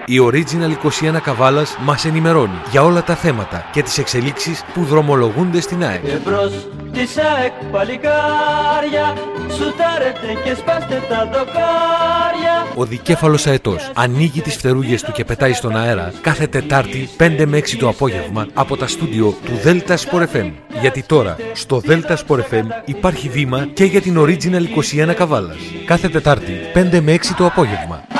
Η Original 21 Καβάλας μας ενημερώνει για όλα τα θέματα και τις εξελίξεις που δρομολογούνται στην ΑΕΚ. Εμπρός της ΑΕΚ παλικάρια, σουτάρετε και σπάστε τα δοκάρια. Ο δικέφαλος αετός ανοίγει τις φτερούγες του και πετάει στον αέρα κάθε Τετάρτη 5 με 6 το απόγευμα από τα στούντιο του Delta Sport FM. Γιατί τώρα στο Delta Sport FM υπάρχει βήμα και για την Original 21 Καβάλας. Κάθε Τετάρτη 5 με 6 το απόγευμα.